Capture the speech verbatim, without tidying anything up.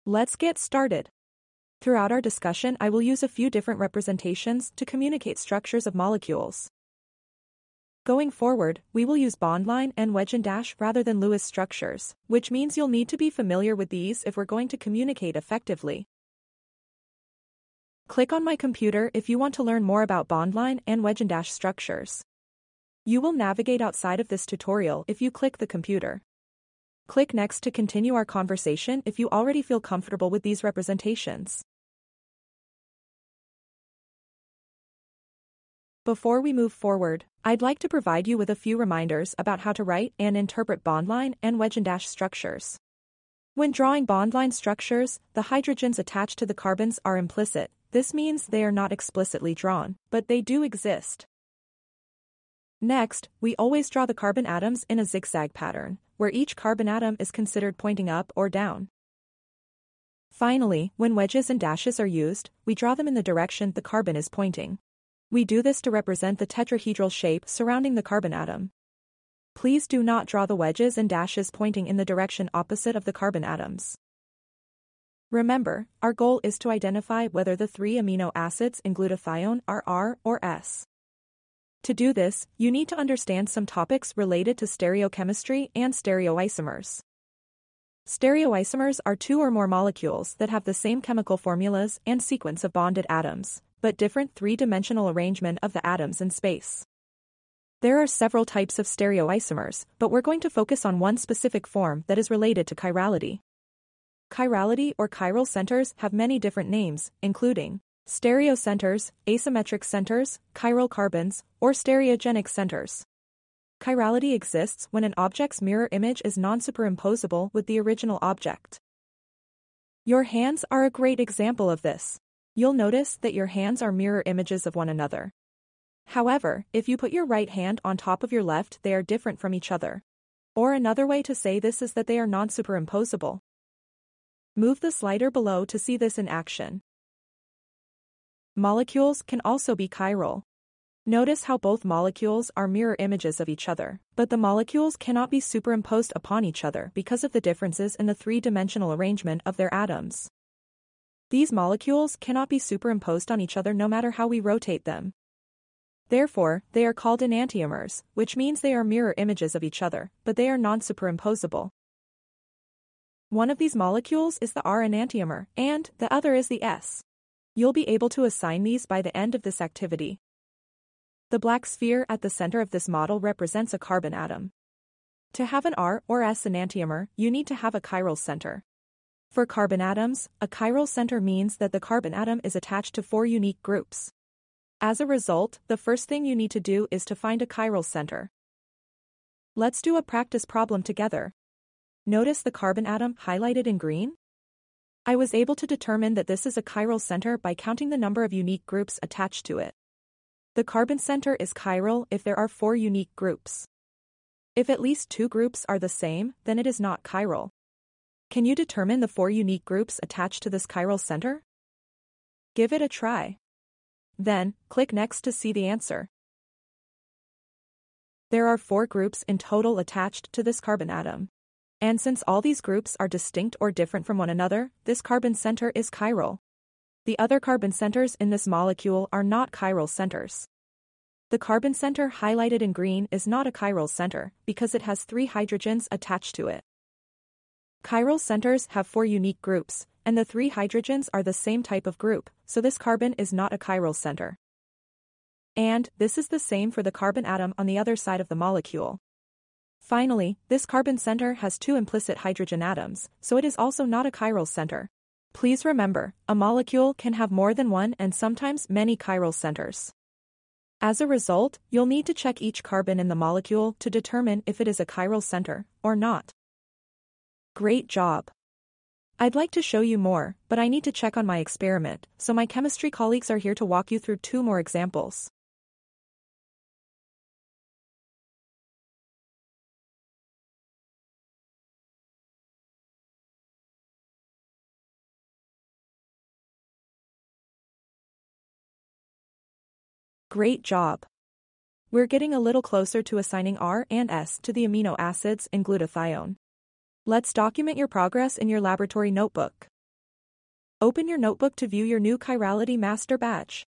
Let's get started. Throughout our discussion, I will use a few different representations to communicate structures of molecules. Going forward, we will use bondline and wedge and dash rather than Lewis structures, which means you'll need to be familiar with these if we're going to communicate effectively. Click on my computer if you want to learn more about bondline and wedge and dash structures. You will navigate outside of this tutorial if you click the computer. Click Next to continue our conversation if you already feel comfortable with these representations. Before we move forward, I'd like to provide you with a few reminders about how to write and interpret bondline and wedge and dash structures. When drawing bondline structures, the hydrogens attached to the carbons are implicit. This means they are not explicitly drawn, but they do exist. Next, we always draw the carbon atoms in a zigzag pattern, where each carbon atom is considered pointing up or down. Finally, when wedges and dashes are used, we draw them in the direction the carbon is pointing. We do this to represent the tetrahedral shape surrounding the carbon atom. Please do not draw the wedges and dashes pointing in the direction opposite of the carbon atoms. Remember, our goal is to identify whether the three amino acids in glutathione are R or S. To do this, you need to understand some topics related to stereochemistry and stereoisomers. Stereoisomers are two or more molecules that have the same chemical formulas and sequence of bonded atoms, but different three-dimensional arrangement of the atoms in space. There are several types of stereoisomers, but we're going to focus on one specific form that is related to chirality. Chirality or chiral centers have many different names, including stereocenters, asymmetric centers, chiral carbons, or stereogenic centers. Chirality exists when an object's mirror image is non-superimposable with the original object. Your hands are a great example of this. You'll notice that your hands are mirror images of one another. However, if you put your right hand on top of your left, they are different from each other. Or another way to say this is that they are non-superimposable. Move the slider below to see this in action. Molecules can also be chiral. Notice how both molecules are mirror images of each other, but the molecules cannot be superimposed upon each other because of the differences in the three-dimensional arrangement of their atoms. These molecules cannot be superimposed on each other no matter how we rotate them. Therefore, they are called enantiomers, which means they are mirror images of each other, but they are non-superimposable. One of these molecules is the R enantiomer, and the other is the S. You'll be able to assign these by the end of this activity. The black sphere at the center of this model represents a carbon atom. To have an R or S enantiomer, you need to have a chiral center. For carbon atoms, a chiral center means that the carbon atom is attached to four unique groups. As a result, the first thing you need to do is to find a chiral center. Let's do a practice problem together. Notice the carbon atom highlighted in green? I was able to determine that this is a chiral center by counting the number of unique groups attached to it. The carbon center is chiral if there are four unique groups. If at least two groups are the same, then it is not chiral. Can you determine the four unique groups attached to this chiral center? Give it a try. Then, click Next to see the answer. There are four groups in total attached to this carbon atom. And since all these groups are distinct or different from one another, this carbon center is chiral. The other carbon centers in this molecule are not chiral centers. The carbon center highlighted in green is not a chiral center because it has three hydrogens attached to it. Chiral centers have four unique groups, and the three hydrogens are the same type of group, so this carbon is not a chiral center. And this is the same for the carbon atom on the other side of the molecule. Finally, this carbon center has two implicit hydrogen atoms, so it is also not a chiral center. Please remember, a molecule can have more than one and sometimes many chiral centers. As a result, you'll need to check each carbon in the molecule to determine if it is a chiral center or not. Great job! I'd like to show you more, but I need to check on my experiment, so my chemistry colleagues are here to walk you through two more examples. Great job! We're getting a little closer to assigning R and S to the amino acids in glutathione. Let's document your progress in your laboratory notebook. Open your notebook to view your new Chirality master batch.